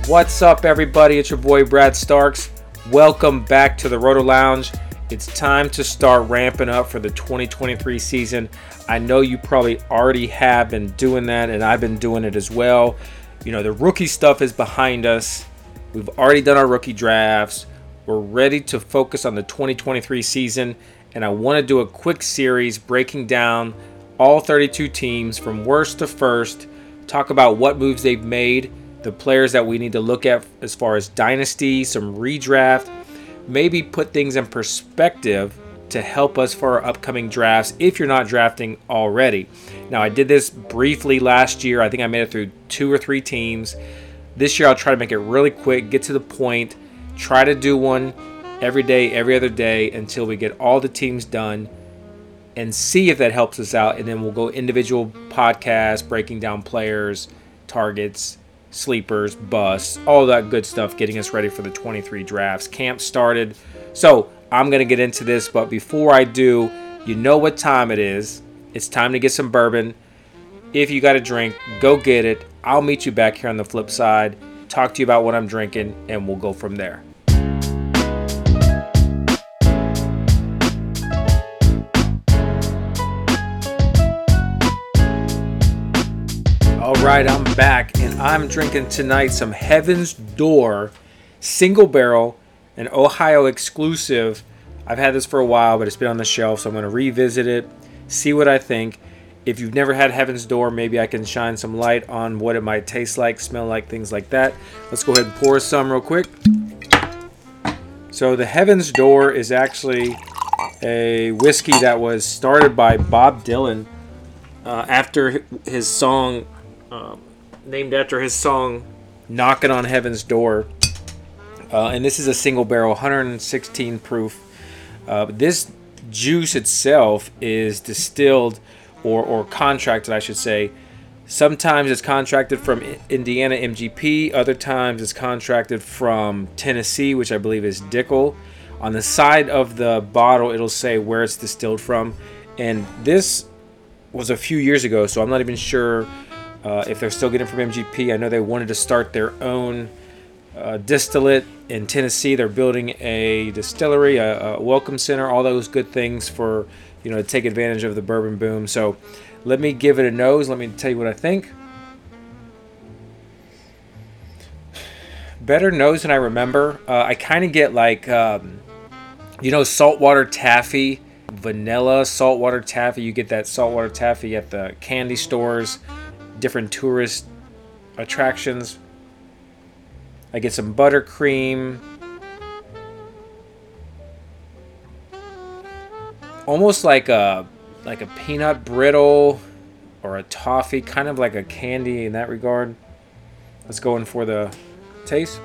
What's up, everybody? It's your boy Brad Starks. Welcome back to the Roto Lounge. It's time to start ramping up for the 2023 season. I know you probably already have been doing that, and I've been doing it as well. You know, the rookie stuff is behind us. We've already done our rookie drafts. We're ready to focus on the 2023 season, and I want to do a quick series breaking down all 32 teams from worst to first, talk about what moves they've made, the players that we need to look at as far as dynasty, some redraft, maybe put things in perspective to help us for our upcoming drafts if you're not drafting already. Now, I did this briefly last year. I think I made it through 2 or 3 teams. This year, I'll try to make it really quick, get to the point, try to do one every day, every other day until we get all the teams done and see if that helps us out. And then we'll go individual podcasts, breaking down players, targets, sleepers, busts, all that good stuff, getting us ready for the 23 drafts. Camp started. So I'm going to get into this, but before I do, you know what time it is. It's time to get some bourbon. If you got a drink, go get it. I'll meet you back here on the flip side, talk to you about what I'm drinking, and we'll go from there. All right, I'm back, and I'm drinking tonight some Heaven's Door single barrel, an Ohio exclusive. I've had this for a while, but it's been on the shelf, so I'm going to revisit it, see what I think. If you've never had Heaven's Door, maybe I can shine some light on what it might taste like, smell like, things like that. Let's go ahead and pour some real quick. So the Heaven's Door is actually a whiskey that was started by Bob Dylan after his song, named after his song Knockin' on Heaven's Door. And this is a single barrel, 116 proof. This juice itself is distilled or contracted, I should say. Sometimes it's contracted from Indiana MGP. Other times it's contracted from Tennessee, which I believe is Dickel. On the side of the bottle, it'll say where it's distilled from. And this was a few years ago, so I'm not even sure if they're still getting it from MGP. I know they wanted to start their own distillate in Tennessee. They're building a distillery, a welcome center, all those good things for, you know, to take advantage of the bourbon boom. So let me give it a nose. Let me tell you what I think. Better nose than I remember. I kind of get like, saltwater taffy, vanilla saltwater taffy. You get that saltwater taffy at the candy stores, different tourist attractions. I get some buttercream. Almost like a peanut brittle or a toffee, kind of like a candy in that regard. Let's go in for the taste.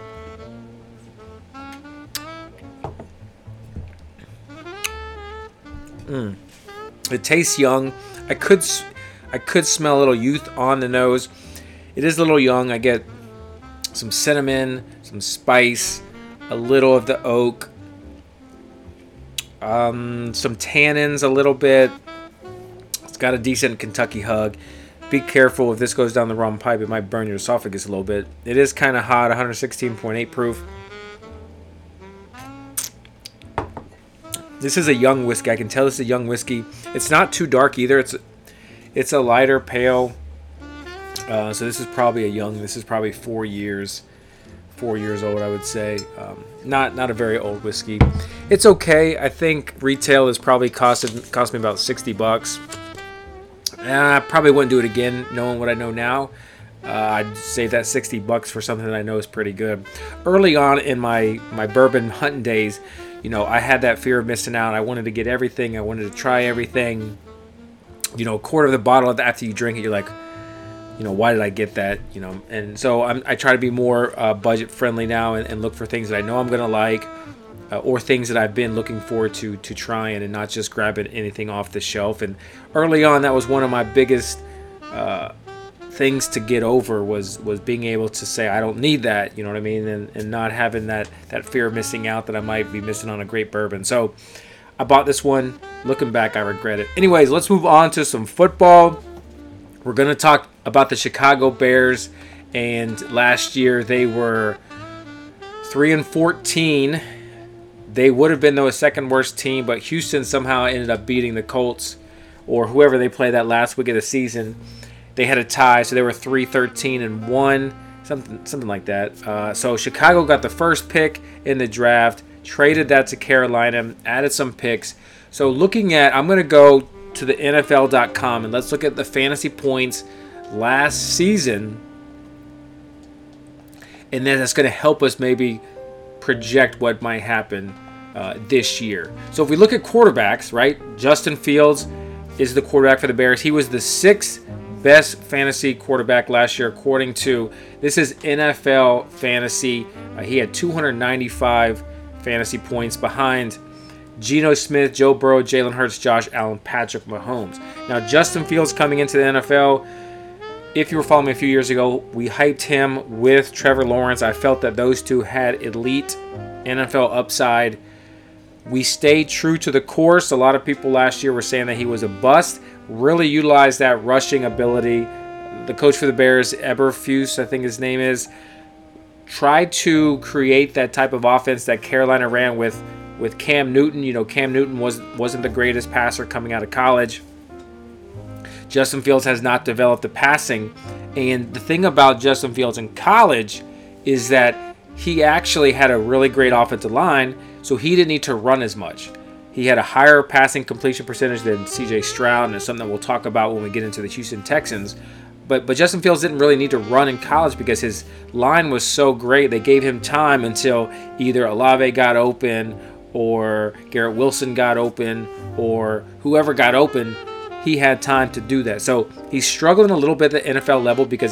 It tastes young. I could smell a little youth on the nose. It is a little young. I get some cinnamon, some spice, a little of the oak, some tannins a little bit. It's got a decent Kentucky hug. Be careful if this goes down the wrong pipe, it might burn your esophagus a little bit. It is kind of hot, 116.8 proof. This is a young whiskey. I can tell this is a young whiskey. It's not too dark either. It's a lighter pale. So this is probably this is probably 4 years old, I would say. Not a very old whiskey. It's okay. I think retail is probably cost me about $60. I probably wouldn't do it again, knowing what I know now. I'd save that $60 for something that I know is pretty good. Early on in my bourbon hunting days, you know, I had that fear of missing out. I wanted to get everything. I wanted to try everything. You know, a quarter of the bottle after you drink it, you're like, you know, why did I get that? You know, and so I try to be more budget friendly now and look for things that I know I'm gonna like, or things that I've been looking forward to trying, and not just grabbing anything off the shelf. And early on, that was one of my biggest things to get over was being able to say I don't need that, you know what I mean, and not having that fear of missing out that I might be missing on a great bourbon. So I bought this one. Looking back, I regret it. Anyways, let's move on to some football. We're going to talk about the Chicago Bears And last year they were 3-14. They would have been the second worst team, but Houston somehow ended up beating the Colts or whoever they played that last week of the season. They had a tie, so they were 3-13-1, something like that. So Chicago got the first pick in the draft, traded that to Carolina, added some picks. So I'm going to go to the NFL.com and let's look at the fantasy points last season. And then that's going to help us maybe project what might happen this year. So if we look at quarterbacks, right? Justin Fields is the quarterback for the Bears. He was the 6th best fantasy quarterback last year, according to, this is NFL Fantasy. He had 295 fantasy points behind Geno Smith, Joe Burrow, Jalen Hurts, Josh Allen, Patrick Mahomes. Now, Justin Fields coming into the NFL, if you were following me a few years ago, we hyped him with Trevor Lawrence. I felt that those two had elite NFL upside. We stayed true to the course. A lot of people last year were saying that he was a bust. Really utilized that rushing ability. The coach for the Bears, Eberflus, I think his name is, tried to create that type of offense that Carolina ran with Cam Newton. You know, Cam Newton wasn't the greatest passer coming out of college. Justin Fields has not developed the passing. And the thing about Justin Fields in college is that he actually had a really great offensive line, so he didn't need to run as much. He had a higher passing completion percentage than C.J. Stroud, and it's something that we'll talk about when we get into the Houston Texans. But Justin Fields didn't really need to run in college because his line was so great. They gave him time until either Olave got open or Garrett Wilson got open or whoever got open. He had time to do that. So he's struggling a little bit at the NFL level because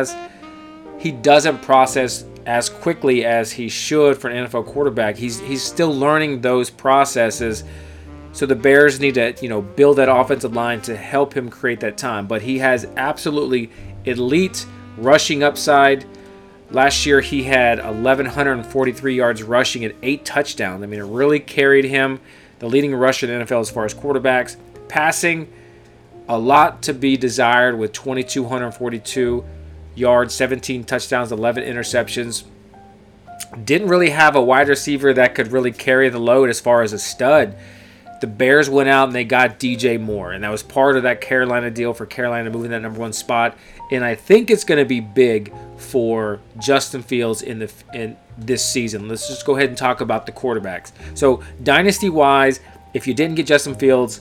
he doesn't process as quickly as he should for an NFL quarterback. He's still learning those processes. So the Bears need to, build that offensive line to help him create that time. But he has absolutely elite rushing upside. Last year he had 1,143 yards rushing and 8 touchdowns. I mean, it really carried him. The leading rusher in the NFL as far as quarterbacks. Passing, a lot to be desired with 2,242 yards, 17 touchdowns, 11 interceptions. Didn't really have a wide receiver that could really carry the load as far as a stud. The Bears went out and they got DJ Moore, and that was part of that Carolina deal for Carolina moving that number 1 spot. And I think it's going to be big for Justin Fields in this season. Let's just go ahead and talk about the quarterbacks. So dynasty-wise, if you didn't get Justin Fields,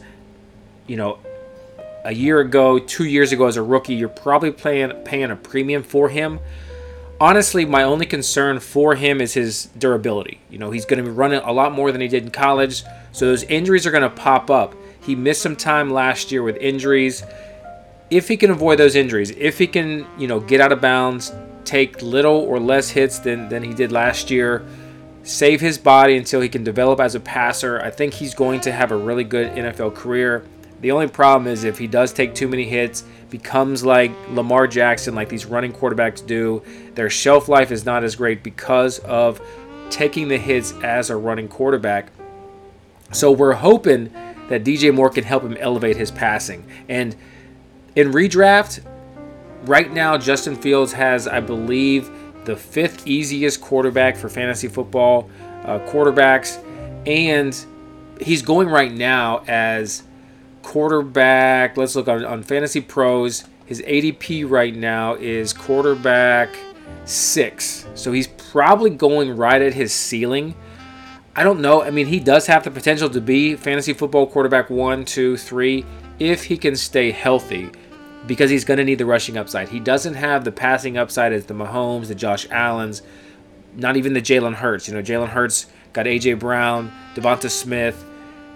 a year ago, 2 years ago as a rookie, you're probably paying a premium for him. Honestly, my only concern for him is his durability. He's going to be running a lot more than he did in college, so those injuries are going to pop up. He missed some time last year with injuries. If he can avoid those injuries, if he can, get out of bounds, take little or less hits than he did last year, save his body until he can develop as a passer, I think he's going to have a really good NFL career. The only problem is if he does take too many hits, becomes like Lamar Jackson, like these running quarterbacks do, their shelf life is not as great because of taking the hits as a running quarterback. So we're hoping that DJ Moore can help him elevate his passing. And in redraft, right now Justin Fields has, I believe, the 5th easiest quarterback for fantasy football quarterbacks. And he's going right now as quarterback, let's look on Fantasy Pros. His ADP right now is quarterback 6. So he's probably going right at his ceiling. I don't know. I mean, he does have the potential to be fantasy football quarterback 1, 2, 3 if he can stay healthy, because he's going to need the rushing upside. He doesn't have the passing upside as the Mahomes, the Josh Allens, not even the Jalen Hurts. Jalen Hurts got A.J. Brown, Devonta Smith.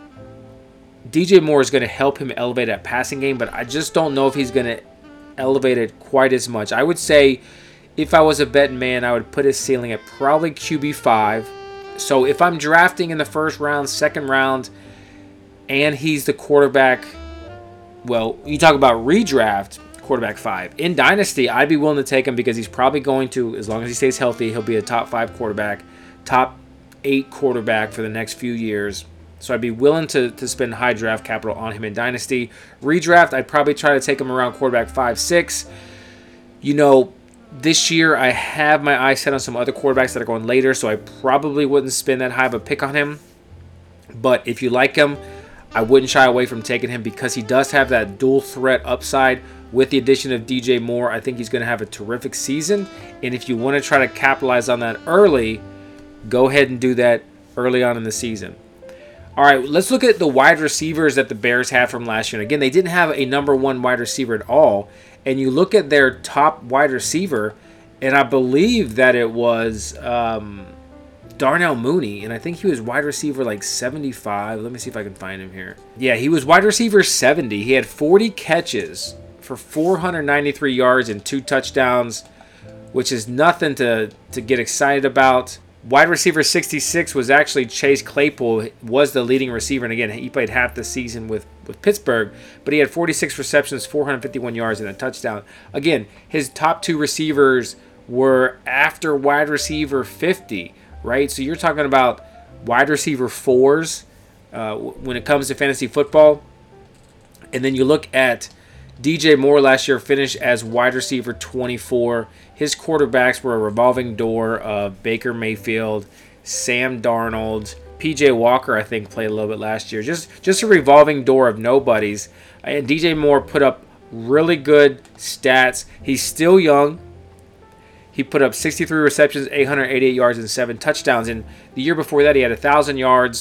DJ Moore is going to help him elevate that passing game, but I just don't know if he's going to elevate it quite as much. I would say if I was a betting man, I would put his ceiling at probably QB5. So if I'm drafting in the first round, second round, and he's the quarterback, well, you talk about redraft, quarterback 5. In Dynasty, I'd be willing to take him because he's probably going to, as long as he stays healthy, he'll be a top 5 quarterback, top 8 quarterback for the next few years. So I'd be willing to spend high draft capital on him in Dynasty. Redraft, I'd probably try to take him around quarterback 5, 6. This year, I have my eyes set on some other quarterbacks that are going later, so I probably wouldn't spend that high of a pick on him. But if you like him, I wouldn't shy away from taking him because he does have that dual threat upside. With the addition of DJ Moore, I think he's going to have a terrific season. And if you want to try to capitalize on that early, go ahead and do that early on in the season. All right, let's look at the wide receivers that the Bears had from last year. And again, they didn't have a number one wide receiver at all. And you look at their top wide receiver, and I believe that it was Darnell Mooney, and I think he was wide receiver like 75. Let me see if I can find him here. Yeah, he was wide receiver 70. He had 40 catches for 493 yards and 2 touchdowns, which is nothing to get excited about. Wide receiver 66 was actually Chase Claypool, was the leading receiver. And again, he played half the season with Pittsburgh, but he had 46 receptions, 451 yards, and a touchdown. Again, his top 2 receivers were after wide receiver 50, right? So you're talking about wide receiver 4s when it comes to fantasy football. And then you look at DJ Moore last year finished as wide receiver 24. His quarterbacks were a revolving door of Baker Mayfield, Sam Darnold, PJ Walker, I think, played a little bit last year. Just a revolving door of nobodies. And DJ Moore put up really good stats. He's still young. He put up 63 receptions, 888 yards, and 7 touchdowns. And the year before that, he had 1,000 yards.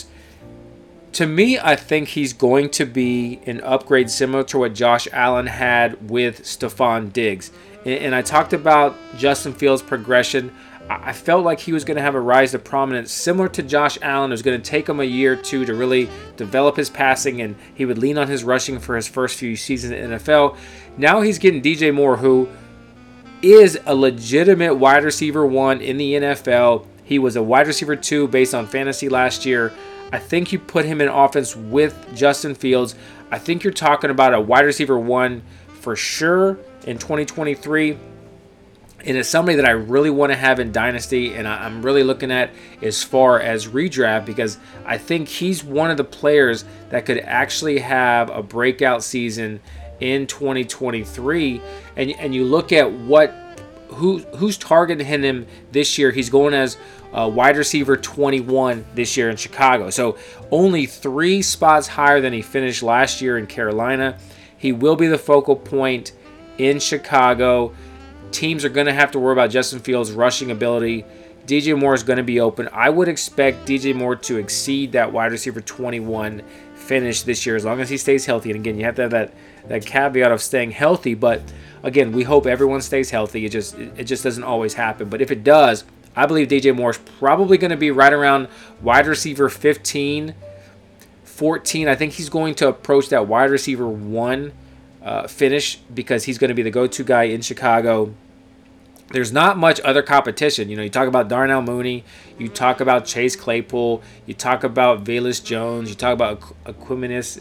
To me, I think he's going to be an upgrade similar to what Josh Allen had with Stephon Diggs. And I talked about Justin Fields' progression. I felt like he was going to have a rise to prominence similar to Josh Allen. It was going to take him a year or two to really develop his passing, and he would lean on his rushing for his first few seasons in the NFL. Now he's getting DJ Moore, who is a legitimate wide receiver 1 in the NFL. He was a wide receiver 2 based on fantasy last year. I think you put him in offense with Justin Fields. I think you're talking about a wide receiver 1 for sure in 2023. And it's somebody that I really want to have in Dynasty, and I'm really looking at as far as redraft, because I think he's one of the players that could actually have a breakout season in 2023. And you look at who's targeting him this year. He's going as wide receiver 21 this year in Chicago. So only 3 spots higher than he finished last year in Carolina. He will be the focal point in Chicago. Teams are going to have to worry about Justin Fields' rushing ability. DJ Moore is going to be open. I would expect DJ Moore to exceed that wide receiver 21 finish this year as long as he stays healthy. And again, you have to have that caveat of staying healthy. But again, we hope everyone stays healthy. It just doesn't always happen. But if it does, I believe DJ Moore is probably going to be right around wide receiver 15, 14. I think he's going to approach that wide receiver 1 finish because he's going to be the go-to guy in Chicago. There's not much other competition. You talk about Darnell Mooney, you talk about Chase Claypool, you talk about Velus Jones, you talk about Equanimeous.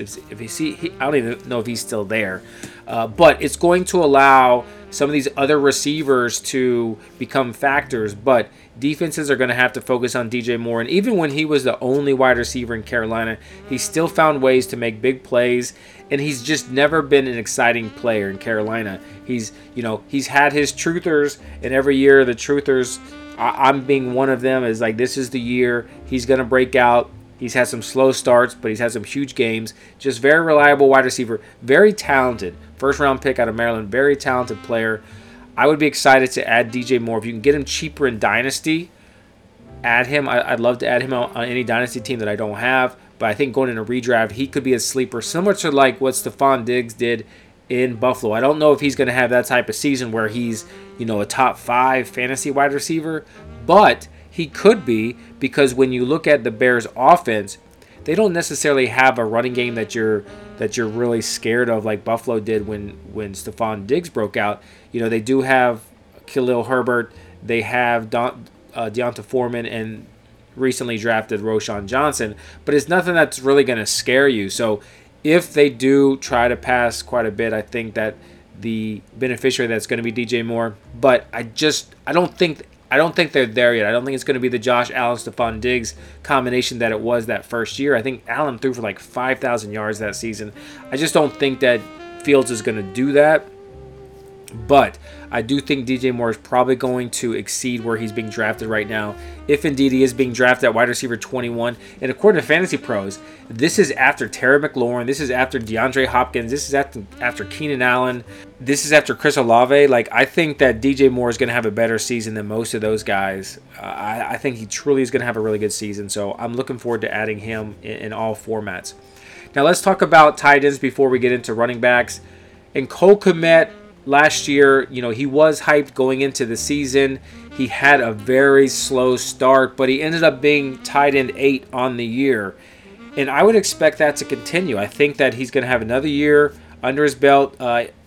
I don't even know if he's still there. But it's going to allow some of these other receivers to become factors. But defenses are going to have to focus on DJ Moore. And even when he was the only wide receiver in Carolina, he still found ways to make big plays. And he's just never been an exciting player in Carolina. He's had his truthers, and every year the truthers, I'm being one of them, is like, this is the year he's going to break out. He's had some slow starts, but he's had some huge games. Just very reliable wide receiver, very talented. First-round pick out of Maryland, very talented player. I would be excited to add DJ Moore. If you can get him cheaper in Dynasty, add him. I'd love to add him on any Dynasty team that I don't have. But I think going in a redraft, he could be a sleeper, similar to like what Stephon Diggs did in Buffalo. I don't know if he's going to have that type of season where he's, a top 5 fantasy wide receiver, but he could be, because when you look at the Bears' offense, they don't necessarily have a running game that you're really scared of like Buffalo did when Stephon Diggs broke out. They do have Khalil Herbert, they have Deonta Foreman, and recently drafted Roschon Johnson, but it's nothing that's really going to scare you. So if they do try to pass quite a bit, I think that the beneficiary that's going to be DJ Moore, but I don't think they're there yet. I don't think it's going to be the Josh Allen, Stephon Diggs combination that it was that first year. I think Allen threw for like 5,000 yards that season. I just don't think that Fields is going to do that. But I do think DJ Moore is probably going to exceed where he's being drafted right now, if indeed he is being drafted at wide receiver 21. And according to Fantasy Pros, this is after Terry McLaurin, this is after DeAndre Hopkins, this is after Keenan Allen, this is after Chris Olave. Like, I think that DJ Moore is going to have a better season than most of those guys. I think he truly is going to have a really good season. So I'm looking forward to adding him in all formats. Now let's talk about tight ends before we get into running backs. And Cole Kmet, last year, he was hyped going into the season. He had a very slow start, but he ended up being tight end 8 on the year. And I would expect that to continue. I think that he's going to have another year under his belt,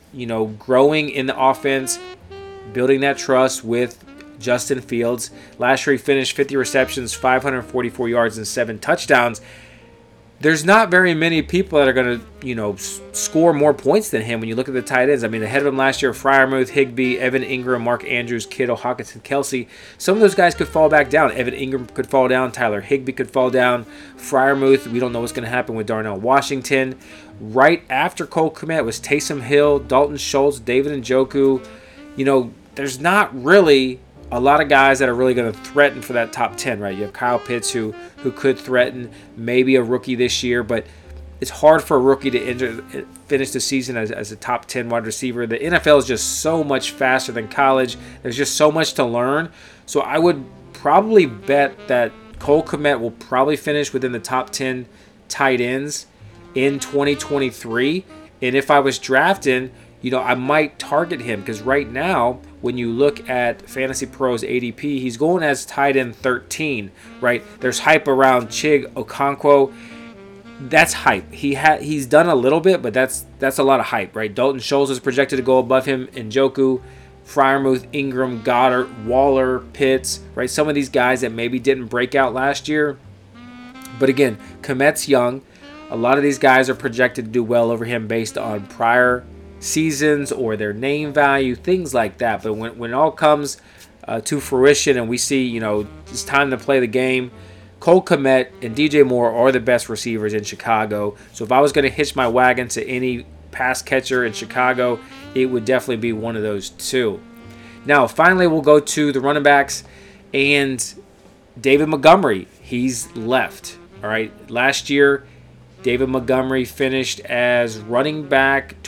growing in the offense, building that trust with Justin Fields. Last year he finished 50 receptions, 544 yards, and 7 touchdowns. There's not very many people that are going to, score more points than him when you look at the tight ends. I mean, ahead of him last year, Freiermuth, Higbee, Evan Ingram, Mark Andrews, Kittle, Hockenson, Kelsey. Some of those guys could fall back down. Evan Ingram could fall down. Tyler Higbee could fall down. Freiermuth, we don't know what's going to happen with Darnell Washington. Right after Cole Kmet was Taysom Hill, Dalton Schultz, David Njoku. There's not really a lot of guys that are really going to threaten for that top 10, right? You have Kyle Pitts who could threaten, maybe a rookie this year, but it's hard for a rookie to finish the season as a top 10 wide receiver. The NFL is just so much faster than college. There's just so much to learn. So I would probably bet that Cole Kmet will probably finish within the top 10 tight ends in 2023. And if I was drafting, I might target him, because right now, when you look at Fantasy Pros ADP, he's going as tight end 13, right? There's hype around Chig Okonkwo. That's hype. He's done a little bit, but that's a lot of hype, right? Dalton Schultz is projected to go above him. Njoku, Freiermuth, Ingram, Goddard, Waller, Pitts, right? Some of these guys that maybe didn't break out last year. But again, Kmet's young. A lot of these guys are projected to do well over him based on prior seasons or their name value, things like that. But when it all comes to fruition and we see, it's time to play the game, Cole Kmet and DJ Moore are the best receivers in Chicago. So if I was going to hitch my wagon to any pass catcher in Chicago, it would definitely be one of those two. Now, finally, we'll go to the running backs, and David Montgomery, he's left. All right, last year, David Montgomery finished as running back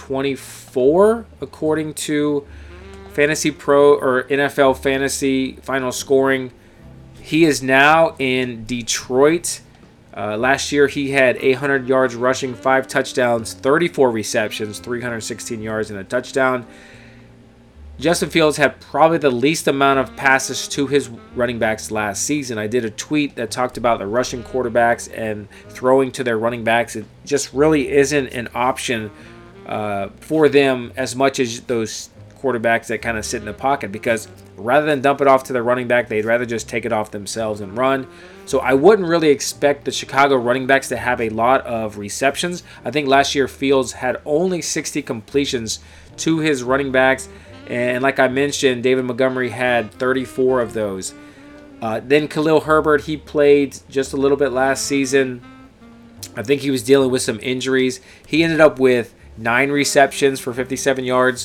24, according to Fantasy Pro or NFL Fantasy final scoring. He is now in Detroit. Last year, he had 800 yards rushing, 5 touchdowns, 34 receptions, 316 yards, and a touchdown. Justin Fields had probably the least amount of passes to his running backs last season. I did a tweet that talked about the rushing quarterbacks and throwing to their running backs. It just really isn't an option for them as much as those quarterbacks that kind of sit in the pocket, because rather than dump it off to their running back, they'd rather just take it off themselves and run. So I wouldn't really expect the Chicago running backs to have a lot of receptions. I think last year Fields had only 60 completions to his running backs. And like I mentioned, David Montgomery had 34 of those. Then Khalil Herbert, he played just a little bit last season. I think he was dealing with some injuries. He ended up with 9 receptions for 57 yards,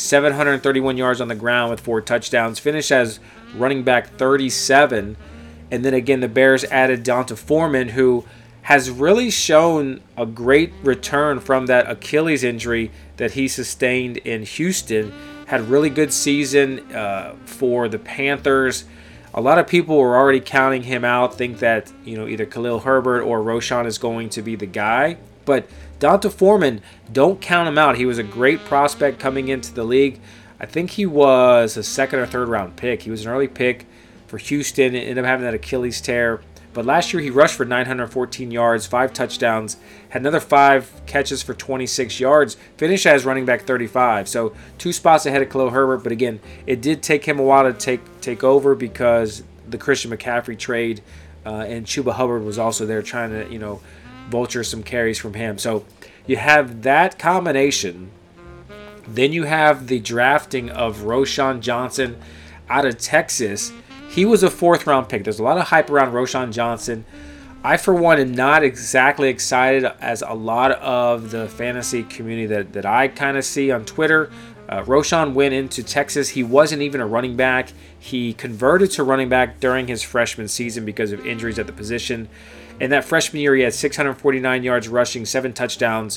731 yards on the ground with 4 touchdowns. Finished as running back 37. And then again, the Bears added D'Onta Foreman, who has really shown a great return from that Achilles injury that he sustained in Houston. Had a really good season for the Panthers. A lot of people were already counting him out, think that either Khalil Herbert or Roschon is going to be the guy. But D'Onta Foreman, don't count him out. He was a great prospect coming into the league. I think he was a 2nd or 3rd round pick. He was an early pick for Houston. Ended up having that Achilles tear. But last year he rushed for 914 yards, 5 touchdowns, had another 5 catches for 26 yards, finished as running back 35. So 2 spots ahead of Khalil Herbert. But again, it did take him a while to take over because the Christian McCaffrey trade and Chuba Hubbard was also there trying to, vulture some carries from him. So you have that combination. Then you have the drafting of Roschon Johnson out of Texas. He was a 4th round pick. There's a lot of hype around Roschon Johnson. I, for one, am not exactly excited as a lot of the fantasy community that I kind of see on Twitter. Roschon went into Texas. He wasn't even a running back. He converted to running back during his freshman season because of injuries at the position. In that freshman year, he had 649 yards rushing, 7 touchdowns.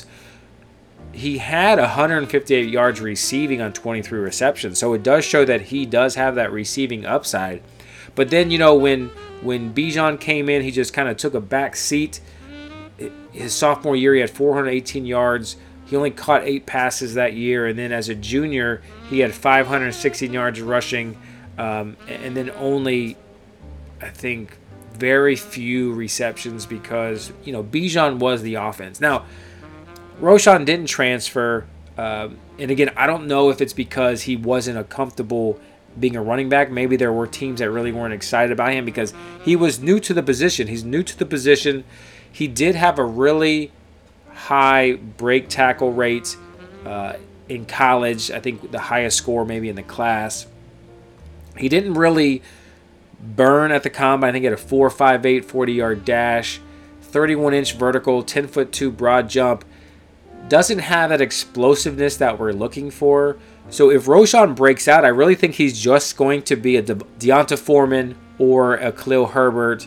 He had 158 yards receiving on 23 receptions. So it does show that he does have that receiving upside. But then, when Bijan came in, he just kind of took a back seat. His sophomore year, he had 418 yards. He only caught 8 passes that year. And then as a junior, he had 516 yards rushing. And then only, I think, very few receptions because, Bijan was the offense. Now, Roschon didn't transfer. And again, I don't know if it's because he wasn't comfortable being a running back. Maybe there were teams that really weren't excited about him because he was new to the position. He's new to the position. He did have a really high break tackle rate in college. I think the highest score maybe in the class. He didn't really burn at the combine. I think he had a 4.58 40-yard dash, 31-inch vertical, 10'2" broad jump. Doesn't have that explosiveness that we're looking for. So if Roschon breaks out, I really think he's just going to be a D'Onta Foreman or a Khalil Herbert.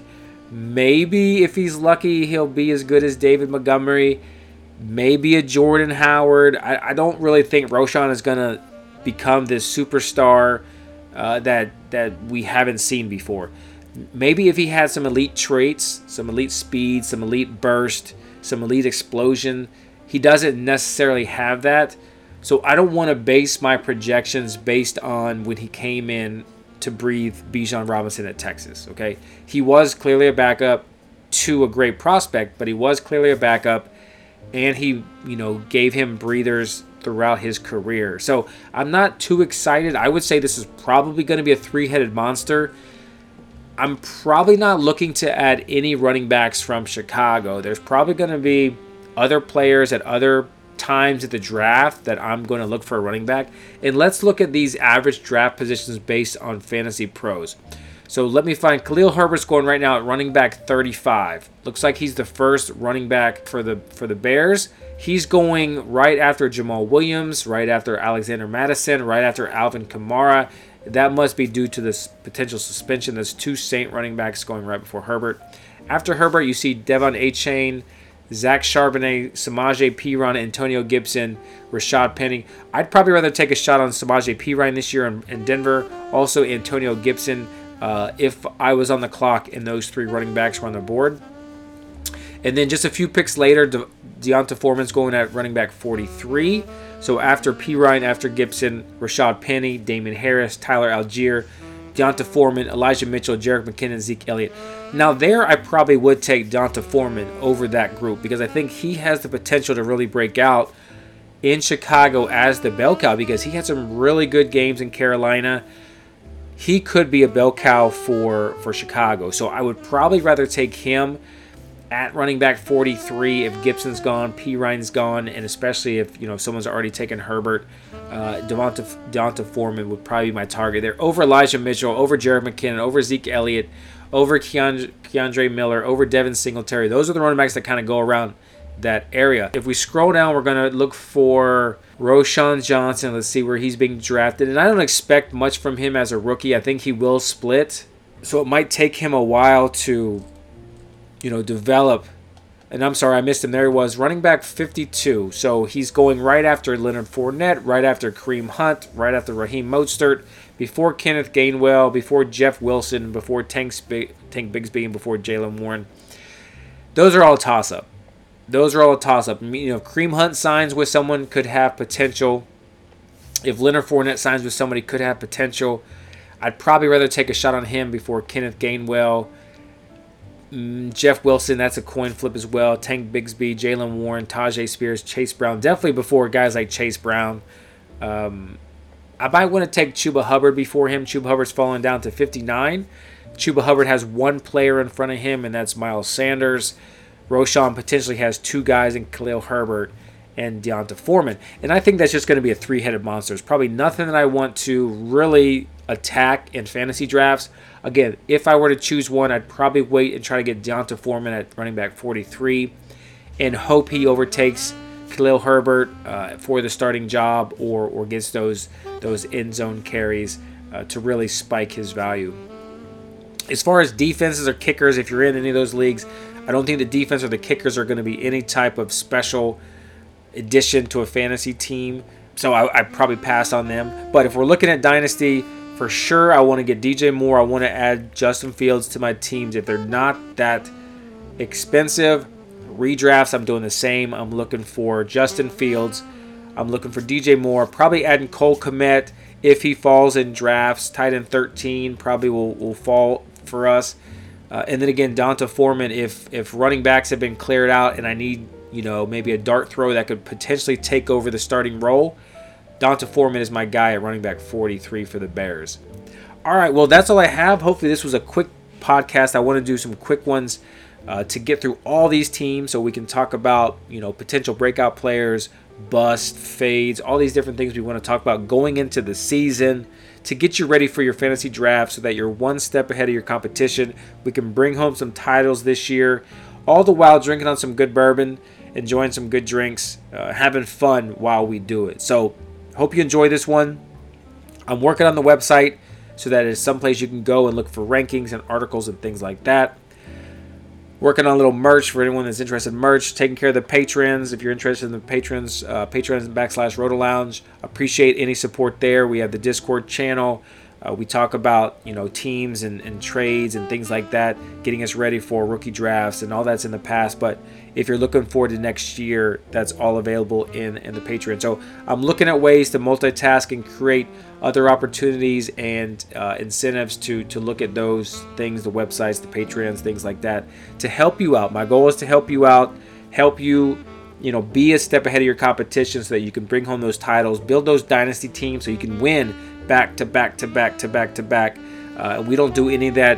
Maybe if he's lucky, he'll be as good as David Montgomery. Maybe a Jordan Howard. I don't really think Roschon is going to become this superstar that we haven't seen before. Maybe if he had some elite traits, some elite speed, some elite burst, some elite explosion. He doesn't necessarily have that. So I don't want to base my projections based on when he came in to breathe Bijan Robinson at Texas, okay? He was clearly a backup to a great prospect, but he was clearly a backup, and he, gave him breathers throughout his career. So I'm not too excited. I would say this is probably going to be a 3-headed monster. I'm probably not looking to add any running backs from Chicago. There's probably going to be other players at other times at the draft that I'm going to look for a running back. And let's look at these average draft positions based on Fantasy Pros. So let me find Khalil Herbert's going right now at running back 35. Looks like he's the first running back for the Bears. He's going right after Jamal Williams, right after Alexander Mattison, right after Alvin Kamara. That must be due to this potential suspension. There's 2 Saint running backs going right before Herbert. After Herbert, you see Devon Achane, Zach Charbonnet, Samaje Perine, Antonio Gibson, Rashad Penny. I'd probably rather take a shot on Samaje Perine this year in Denver. Also Antonio Gibson if I was on the clock and those 3 running backs were on the board. And then just a few picks later, D'Onta Foreman's going at running back 43. So after Perine, after Gibson, Rashad Penny, Damon Harris, Tyler Algier, D'Onta Foreman, Elijah Mitchell, Jerick McKinnon, Zeke Elliott. Now there I probably would take D'Onta Foreman over that group because I think he has the potential to really break out in Chicago as the bell cow because he had some really good games in Carolina. He could be a bell cow for Chicago. So I would probably rather take him at running back 43 if Gibson's gone, Perine's gone, and especially if someone's already taken Herbert. D'Onta Foreman would probably be my target there over Elijah Mitchell, over Jerick McKinnon, over Zeke Elliott, over Keandre Miller, over Devin Singletary. Those are the running backs that kind of go around that area. If we scroll down, we're going to look for Roschon Johnson. Let's see where he's being drafted. And I don't expect much from him as a rookie. I think he will split. So it might take him a while to develop. And I'm sorry, I missed him. There he was, running back 52. So he's going right after Leonard Fournette, right after Kareem Hunt, right after Raheem Mostert, before Kenneth Gainwell, before Jeff Wilson, before Tank Bigsby, and before Jaylen Warren. Those are all a toss-up. If Kareem Hunt signs with someone, could have potential. If Leonard Fournette signs with somebody, could have potential. I'd probably rather take a shot on him before Kenneth Gainwell. Jeff Wilson, that's a coin flip as well. Tank Bigsby, Jaylen Warren, Tajay Spears, Chase Brown. Definitely before guys like Chase Brown. I might want to take Chuba Hubbard before him. Chuba Hubbard's fallen down to 59. Chuba Hubbard has 1 player in front of him, and that's Miles Sanders. Roschon potentially has 2 guys in Khalil Herbert and D'Onta Foreman. And I think that's just going to be a 3-headed monster. It's probably nothing that I want to really attack in fantasy drafts. Again, if I were to choose one, I'd probably wait and try to get D'Onta Foreman at running back 43 and hope he overtakes Khalil Herbert for the starting job or gets those end zone carries to really spike his value. As far as defenses or kickers, if you're in any of those leagues, I don't think the defense or the kickers are going to be any type of special addition to a fantasy team. So I probably pass on them. But if we're looking at Dynasty, for sure I want to get DJ Moore. I want to add Justin Fields to my teams. If they're not that expensive, redrafts, I'm doing the same. I'm looking for Justin Fields. I'm looking for DJ Moore. Probably adding Cole Kmet if he falls in drafts. Tight end 13 probably will fall for us. And then again, Donta Foreman, if running backs have been cleared out and I need, maybe a dart throw that could potentially take over the starting role, Donta Foreman is my guy at running back 43 for the Bears. All right, well, that's all I have. Hopefully this was a quick podcast. I want to do some quick ones to get through all these teams so we can talk about, potential breakout players, bust, fades, all these different things we want to talk about going into the season to get you ready for your fantasy draft so that you're one step ahead of your competition. We can bring home some titles this year, all the while drinking on some good bourbon, enjoying some good drinks, having fun while we do it. So hope you enjoy this one. I'm working on the website so that it's someplace you can go and look for rankings and articles and things like that. Working on a little merch for anyone that's interested in merch. Taking care of the patrons. If you're interested in the patrons, /RotoLounge. Appreciate any support there. We have the Discord channel. We talk about teams and trades and things like that, getting us ready for rookie drafts and all that's in the past. But if you're looking forward to next year, that's all available in the Patreon. So I'm looking at ways to multitask and create other opportunities and incentives to look at those things, the websites, the Patreons, things like that, to help you out. My goal is to help you out, help you be a step ahead of your competition so that you can bring home those titles, build those dynasty teams so you can win back to back to back to back to back. We don't do any of that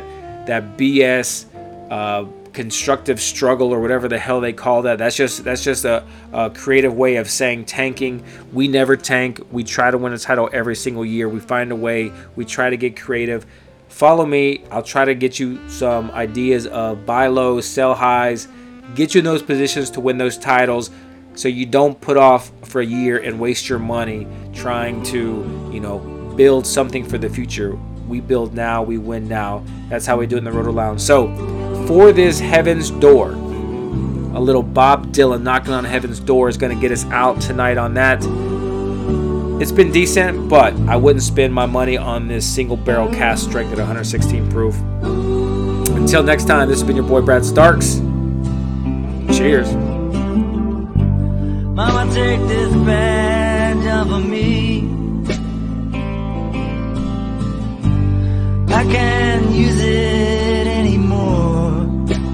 BS constructive struggle or whatever the hell they call that. That's just a creative way of saying tanking. We never tank. We try to win a title every single year. We find a way. We try to get creative. Follow me. I'll try to get you some ideas of buy lows, sell highs, get you in those positions to win those titles so you don't put off for a year and waste your money trying to, build something for the future. We build now, we win now. That's how we do it in the Roto Lounge. So, for this Heaven's Door, a little Bob Dylan knocking on Heaven's Door is going to get us out tonight on that. It's been decent, but I wouldn't spend my money on this single barrel cast strength at 116 proof. Until next time, this has been your boy Brad Starks. Cheers. Mama, take this badge off of me. I can't use it anymore.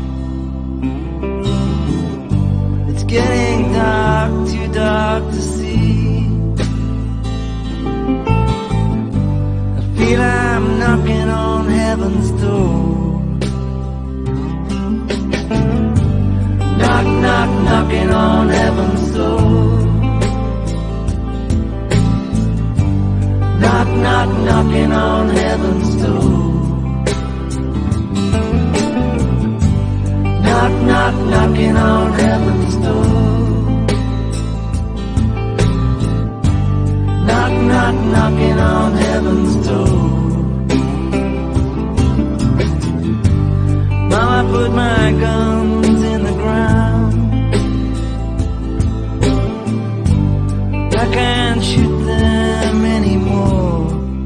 It's getting dark, too dark to see. I feel I'm knocking on heaven's door. Knock, knock, knocking on heaven's door. Knock, knock, knocking on heaven's door. Knock, knock, knocking on heaven's door. Knock, knock, knocking on heaven's door. Mama, put my guns in the ground. I can't shoot them anymore.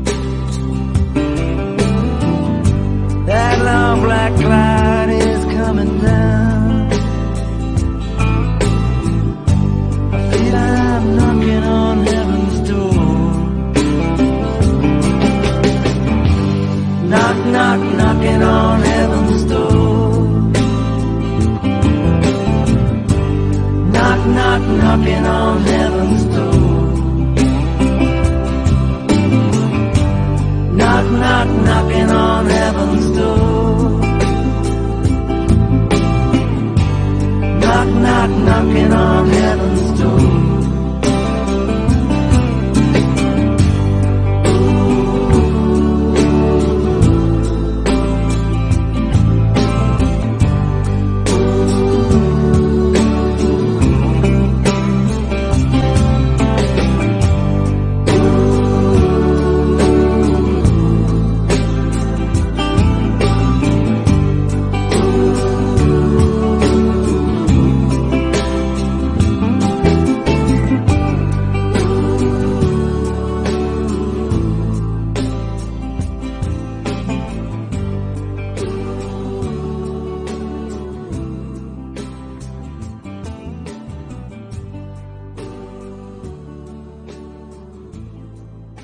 That long black cloud is coming down. I feel I'm knocking on heaven's door. Knock, knock, knocking on heaven's door. Knock, knock, knocking on heaven's door. Knock, knock, knocking on heaven's door. Knock, knock, knocking on heaven's door.